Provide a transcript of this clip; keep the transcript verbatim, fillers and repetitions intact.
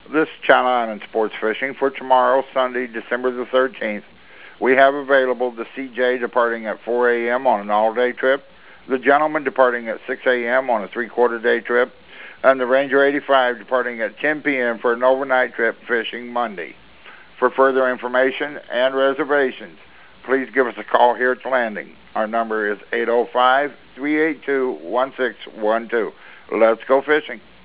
This is Channel Island Sports Fishing for tomorrow, Sunday, December the thirteenth. We have available the C J departing at four A M on an all-day trip, the Gentleman departing at six A M on a three-quarter day trip, and the Ranger eighty-five departing at ten P M for an overnight trip fishing Monday. For further information and reservations, please give us a call here at the landing. Our number is eight oh five, three eight two, one six one two. Let's go fishing.